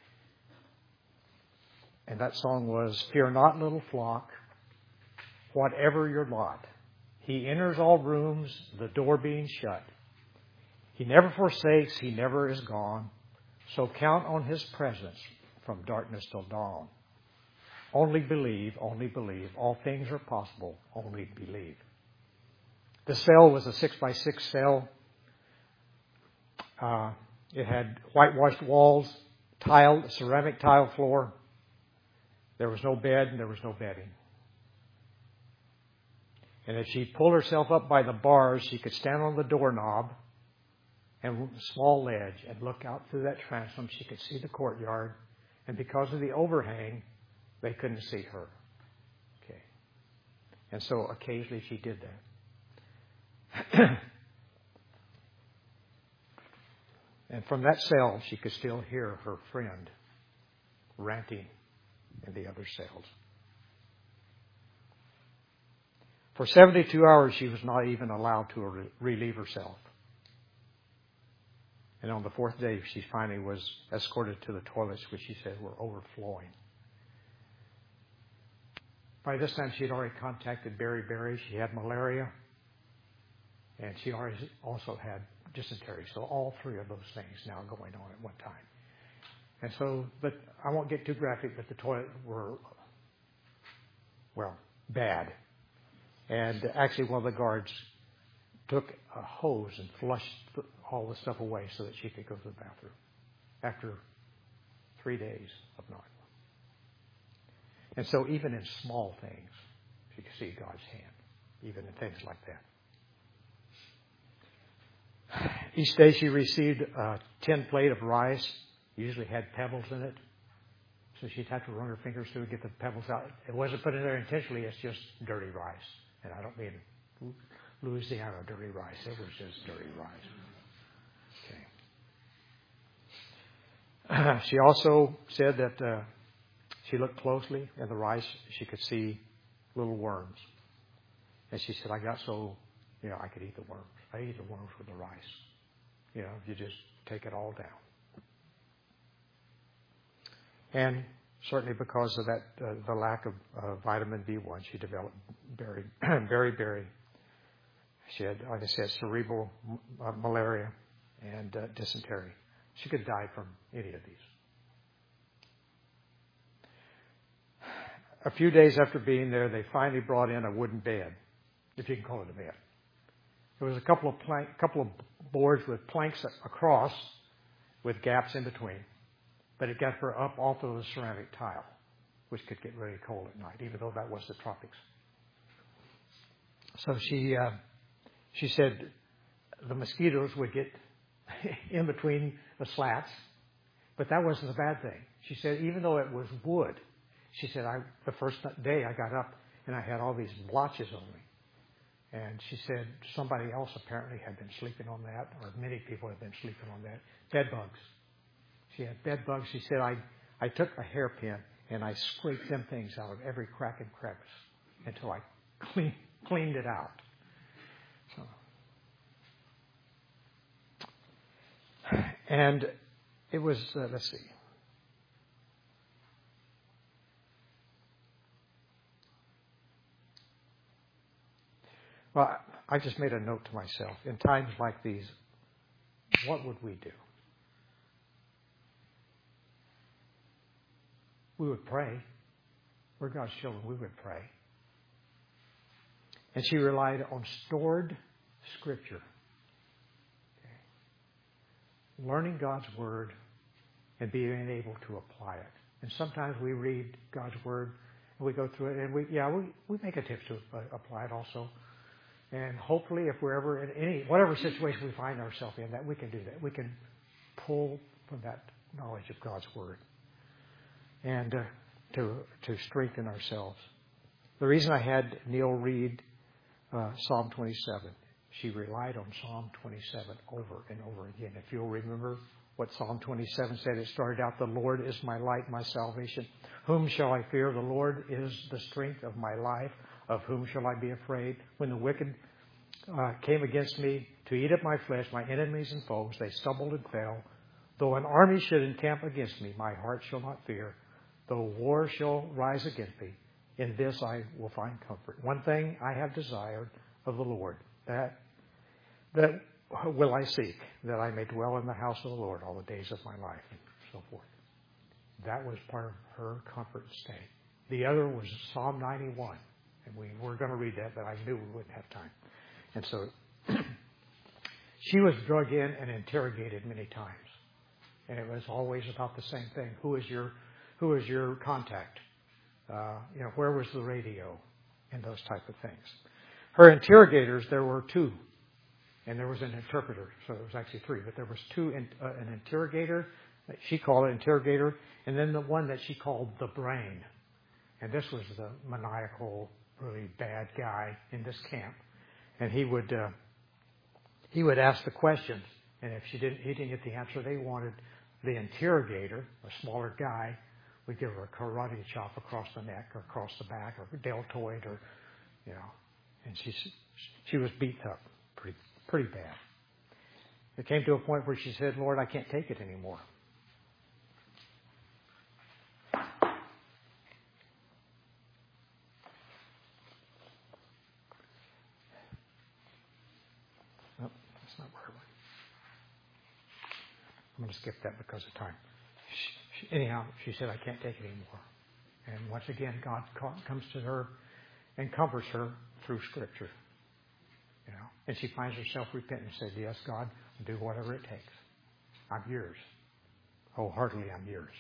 And that song was, "Fear not, little flock, whatever your lot. He enters all rooms, the door being shut. He never forsakes, he never is gone. So count on his presence from darkness till dawn. Only believe, all things are possible, only believe." The cell was a 6x6 cell. It had whitewashed walls, ceramic tile floor. There was no bed and there was no bedding. And if she pulled herself up by the bars, she could stand on the doorknob and a small ledge and look out through that transom. She could see the courtyard. And because of the overhang, they couldn't see her. Okay. And so occasionally she did that. And from that cell, she could still hear her friend ranting in the other cells. For 72 hours, she was not even allowed to relieve herself. And on the fourth day, she finally was escorted to the toilets, which she said were overflowing. By this time, she had already contacted beriberi. She had malaria. And she already also had dysentery. So all three of those things now going on at one time. And so, but I won't get too graphic, but the toilets were, bad. And actually one of the guards took a hose and flushed all the stuff away so that she could go to the bathroom after 3 days of not. And so even in small things, you can see God's hand, even in things like that. Each day she received a tin plate of rice Usually had pebbles in it. So she'd have to run her fingers through and get the pebbles out. It wasn't put in there intentionally. It's just dirty rice. And I don't mean Louisiana dirty rice. It was just dirty rice. Okay. She also said that she looked closely in the rice. She could see little worms. And she said, I got so, I could eat the worms. I eat the worms with the rice. You just take it all down. And certainly because of that, the lack of vitamin B1, she developed very, she had, like I said, cerebral malaria and dysentery. She could die from any of these. A few days after being there, they finally brought in a wooden bed, if you can call it a bed. There was a couple of boards with planks across with gaps in between. But it got her up off of the ceramic tile, which could get really cold at night, even though that was the tropics. So she said the mosquitoes would get in between the slats, but that wasn't the bad thing. She said even though it was wood, she said the first day I got up and I had all these blotches on me. And she said somebody else apparently had been sleeping on that, or many people had been sleeping on that. Bed bugs. She had bed bugs. She said, I took a hairpin and I scraped them things out of every crack and crevice until I cleaned it out. So. And it was, let's see. Well, I just made a note to myself. In times like these, what would we do? We would pray. We're God's children. We would pray. And she relied on stored Scripture. Okay. Learning God's Word and being able to apply it. And sometimes we read God's Word and we go through it and we make attempts to apply it also. And hopefully if we're ever in whatever situation we find ourselves in, that we can do that. We can pull from that knowledge of God's Word. And to strengthen ourselves. The reason I had Neil read Psalm 27, she relied on Psalm 27 over and over again. If you'll remember what Psalm 27 said, it started out, the Lord is my light, my salvation. Whom shall I fear? The Lord is the strength of my life. Of whom shall I be afraid? When the wicked came against me to eat up my flesh, my enemies and foes, they stumbled and fell. Though an army should encamp against me, my heart shall not fear. Though war shall rise against me, in this I will find comfort. One thing I have desired of the Lord, that will I seek, that I may dwell in the house of the Lord all the days of my life, and so forth. That was part of her comfort and stay. The other was Psalm 91, and we were going to read that, but I knew we wouldn't have time. And so she was drug in and interrogated many times. And it was always about the same thing. Who is your contact? Where was the radio? And those type of things. Her interrogators, there were two. And there was an interpreter. So there was actually three. But there was two, an interrogator. She called it interrogator. And then the one that she called the brain. And this was the maniacal, really bad guy in this camp. And he would ask the questions. And if he didn't get the answer they wanted, the interrogator, a smaller guy, would give her a karate chop across the neck or across the back or deltoid or, and she was beat up pretty bad. It came to a point where she said, Lord, I can't take it anymore. Nope, that's not where I went. I'm going to skip that because of time. Anyhow, she said, I can't take it anymore. And once again, God comes to her and comforts her through Scripture. And she finds herself repentant and says, yes, God, do whatever it takes. I'm yours. Wholeheartedly, I'm yours.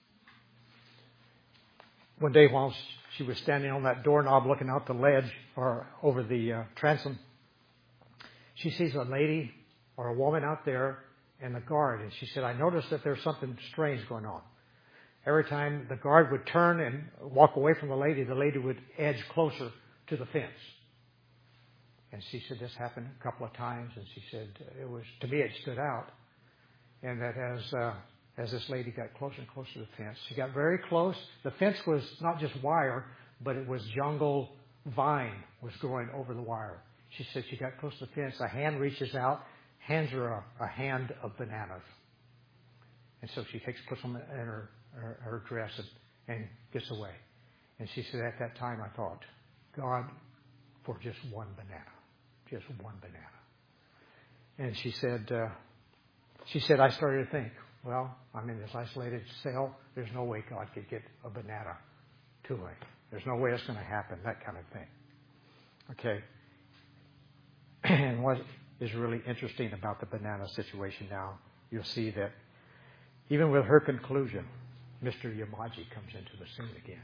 One day while she was standing on that doorknob looking out the ledge or over the transom, she sees a lady or a woman out there and the guard. And she said, I noticed that there's something strange going on. Every time the guard would turn and walk away from the lady would edge closer to the fence. And she said this happened a couple of times, and she said to me it stood out. And that as this lady got closer and closer to the fence, she got very close. The fence was not just wire, but it was jungle vine was growing over the wire. She said she got close to the fence. A hand reaches out, hands her a hand of bananas. And so she puts them in her dress and gets away. And she said, at that time I thought, God, for just one banana. Just one banana. And she said, I started to think, well, I'm in this isolated cell. There's no way God could get a banana to me. There's no way it's going to happen, that kind of thing. Okay. And what is really interesting about the banana situation now, you'll see that even with her conclusion, Mr. Yamaji comes into the scene again.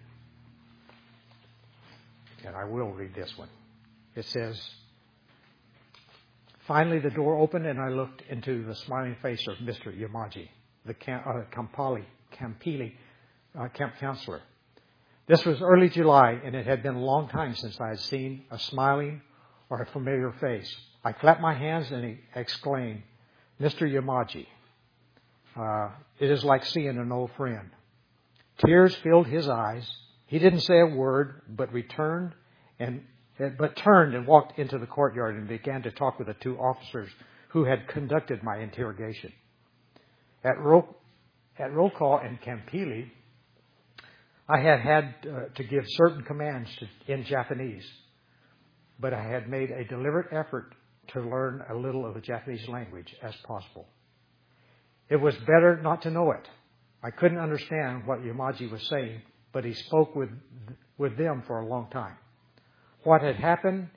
And I will read this one. It says, finally the door opened and I looked into the smiling face of Mr. Yamaji, the Kampili camp counselor. This was early July, and it had been a long time since I had seen a smiling or a familiar face. I clapped my hands and exclaimed, Mr. Yamaji, it is like seeing an old friend. Tears filled his eyes. He didn't say a word, but turned and walked into the courtyard and began to talk with the two officers who had conducted my interrogation. At roll call in Kampili, I had to give certain commands in Japanese, but I had made a deliberate effort to learn a little of the Japanese language as possible. It was better not to know it. I couldn't understand what Yamaji was saying, but he spoke with them for a long time. What had happened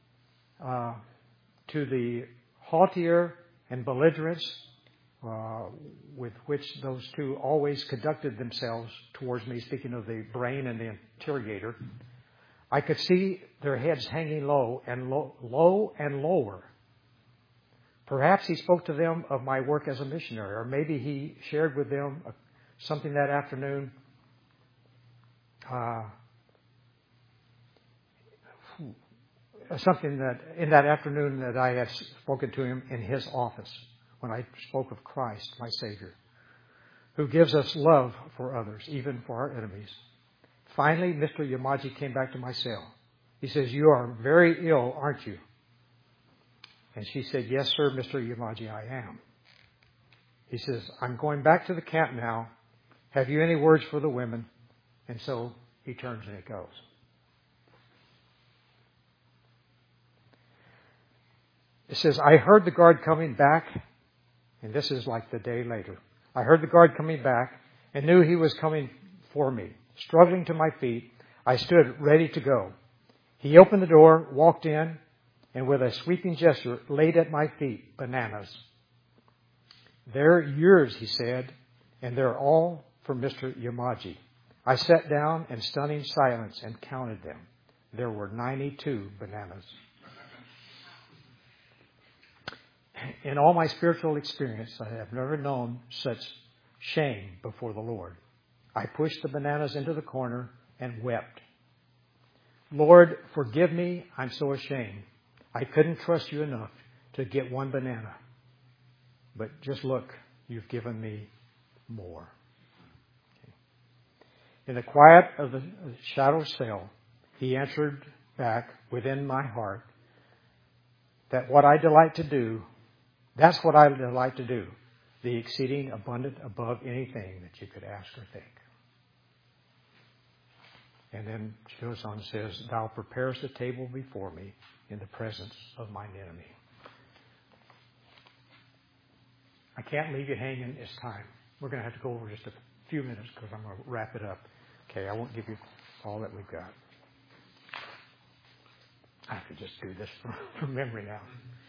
to the hauteur and belligerence with which those two always conducted themselves towards me, speaking of the brain and the interrogator, I could see their heads hanging low and lower. Perhaps he spoke to them of my work as a missionary, or maybe he shared with them something that afternoon. Something that in that afternoon that I had spoken to him in his office when I spoke of Christ, my Savior, who gives us love for others, even for our enemies. Finally, Mr. Yamaji came back to my cell. He says, you are very ill, aren't you? And she said, yes, sir, Mr. Yamaji, I am. He says, I'm going back to the camp now. Have you any words for the women? And so he turns and he goes. It says, I heard the guard coming back, and this is like the day later. I heard the guard coming back and knew he was coming for me. Struggling to my feet, I stood ready to go. He opened the door, walked in, and with a sweeping gesture laid at my feet bananas. They're yours, he said, and they're all for Mr. Yamaji. I sat down in stunning silence and counted them. There were 92 bananas. In all my spiritual experience, I have never known such shame before the Lord. I pushed the bananas into the corner and wept. Lord, forgive me. I'm so ashamed. I couldn't trust you enough to get one banana. But just look, you've given me more. Okay. In the quiet of the shadow cell, he answered back within my heart that what I delight to do, that's what I delight to do. The exceeding abundant above anything that you could ask or think. And then she goes on and says, thou preparest a table before me in the presence of mine enemy. I can't leave you hanging. It's time. We're going to have to go over just a few minutes because I'm going to wrap it up. Okay, I won't give you all that we've got. I have to just do this from memory now.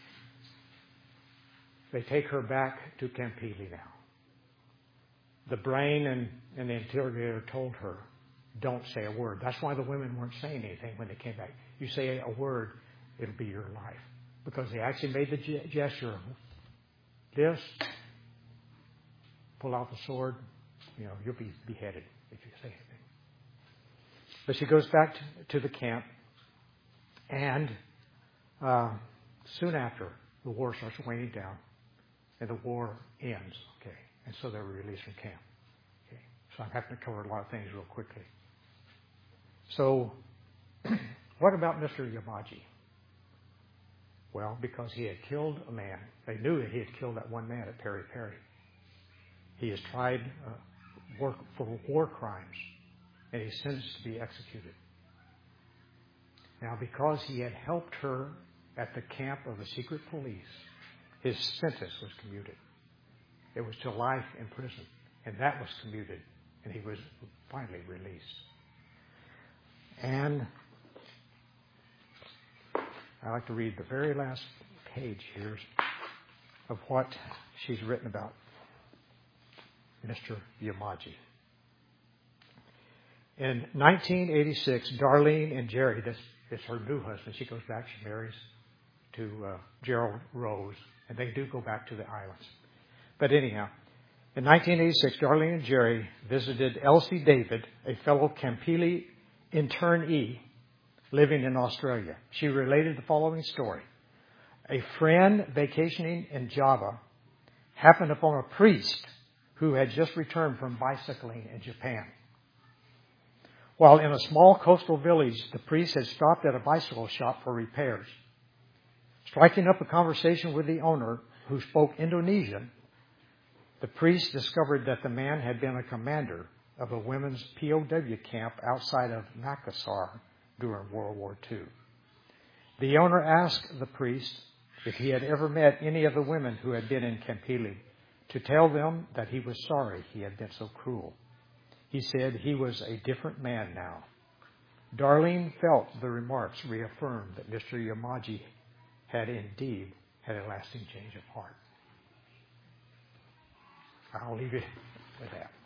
They take her back to Kampili now. The brain and the interrogator told her, don't say a word. That's why the women weren't saying anything when they came back. You say a word, it'll be your life. Because they actually made the gesture of this, pull out the sword, you'll be beheaded if you say anything. But she goes back to the camp, and soon after, the war starts waning down, and the war ends. Okay, and so they were released from camp. Okay, so I'm having to cover a lot of things real quickly. So, what about Mr. Yamaji? Well, because he had killed a man. They knew that he had killed that one man at Peri Peri. He is tried for war crimes, and he's sentenced to be executed. Now, because he had helped her at the camp of the secret police, his sentence was commuted. It was to life in prison, and that was commuted, and he was finally released. And I like to read the very last page here of what she's written about Mr. Yamaji. In 1986, Darlene and Jerry, this is her new husband. She goes back, she marries to Gerald Rose, and they do go back to the islands. But anyhow, in 1986, Darlene and Jerry visited Elsie David, a fellow Campili internee living in Australia. She related the following story. A friend vacationing in Java happened upon a priest who had just returned from bicycling in Japan. While in a small coastal village, the priest had stopped at a bicycle shop for repairs. Striking up a conversation with the owner, who spoke Indonesian, the priest discovered that the man had been a commander of a women's POW camp outside of Makassar during World War II. The owner asked the priest if he had ever met any of the women who had been in Campili, to tell them that he was sorry he had been so cruel. He said he was a different man now. Darlene felt the remarks reaffirmed that Mr. Yamaji had indeed had a lasting change of heart. I'll leave it with that.